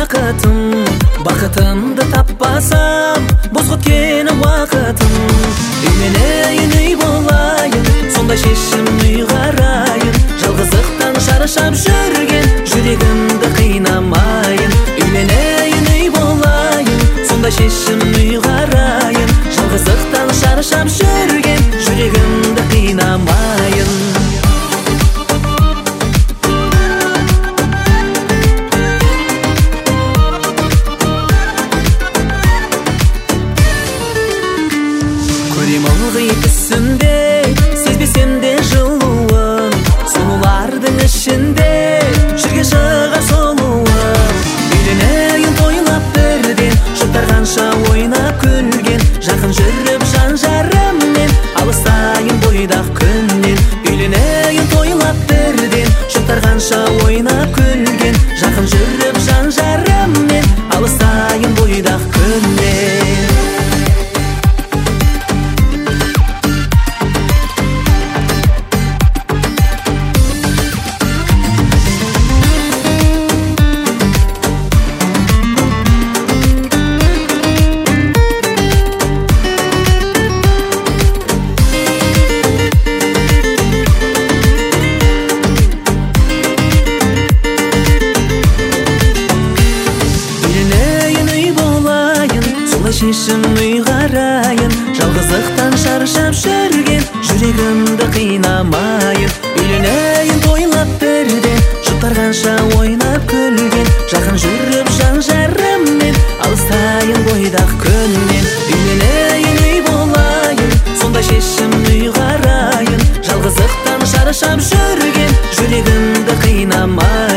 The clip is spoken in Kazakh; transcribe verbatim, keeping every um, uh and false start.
бақытым, бақытымды таппасам бос өткен уақытым. Үйленейін, үй болайын, сондай шешім ұйғарайын. Жалғыздықтан шаршап жүрген жүрегімді қинамайын. Үйленейін, үй болайын, сондай шешім ұйғарайын. Жалғыздықтан шаршап жүрген жүрегімді қинамайын. Көрем ылғи түсінде, сезбесем де жылуын, сұлулардың ішінде жүрген шығар сұлуым. Үйленейін тойлап бірден, жұптар қанша ойнап күлген, жақын жүріп жан жарыммен, алыстайын бойдақ күннен. Үйленейін тойлап бірден, жұптар қанша ойнап күлген, жақын жүріп жан жарыммен, алыстайын бойдақ күннен. Шешім ұйғарайын, жалғыздықтан шаршап жүрген жүрегімді қинамайын. Үйленейін тойлап бірден, жұптар қанша ойнап күлген, жақын жүріп жан жарыммен, алыстайын бойдақ күннен. Үйленейін, үй болайын, сондай шешім ұйғарайын. Жалғыздықтан шаршап жүрген жүрегімді қинамайын.